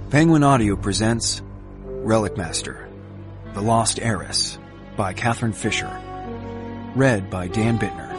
Penguin Audio presents Relic Master, The Lost Heiress by Catherine Fisher. Read by Dan Bittner.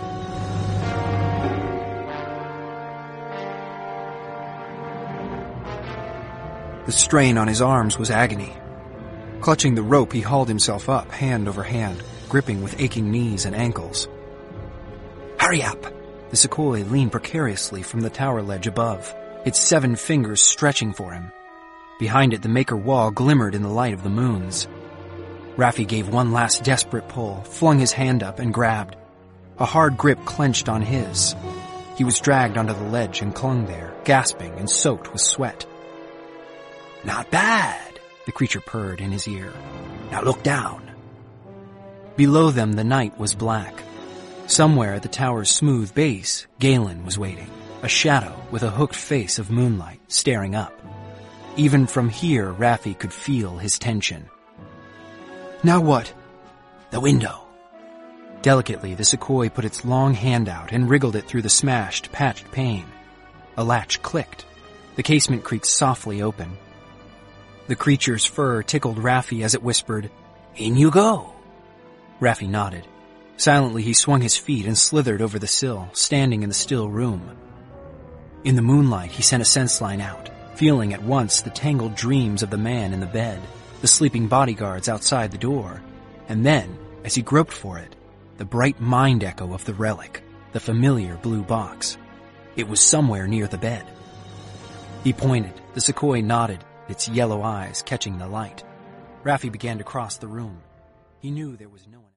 The strain on his arms was agony. Clutching the rope, he hauled himself up, hand over hand, gripping with aching knees and ankles. Hurry up! The Sequoia leaned precariously from the tower ledge above, its 7 fingers stretching for him. Behind it, the Maker wall glimmered in the light of the moons. Raffi gave one last desperate pull, flung his hand up, and grabbed. A hard grip clenched on his. He was dragged onto the ledge and clung there, gasping and soaked with sweat. Not bad, the creature purred in his ear. Now look down. Below them, the night was black. Somewhere at the tower's smooth base, Galen was waiting, a shadow with a hooked face of moonlight staring up. Even from here, Raffi could feel his tension. Now what? The window. Delicately, the Sequoia put its long hand out and wriggled it through the smashed, patched pane. A latch clicked. The casement creaked softly open. The creature's fur tickled Raffi as it whispered, "In you go." Raffi nodded. Silently, he swung his feet and slithered over the sill, standing in the still room. In the moonlight, he sent a sense line out, feeling at once the tangled dreams of the man in the bed, the sleeping bodyguards outside the door, and then, as he groped for it, the bright mind echo of the relic, the familiar blue box. It was somewhere near the bed. He pointed. The Sequoia nodded, its yellow eyes catching the light. Raffi began to cross the room. He knew there was no one.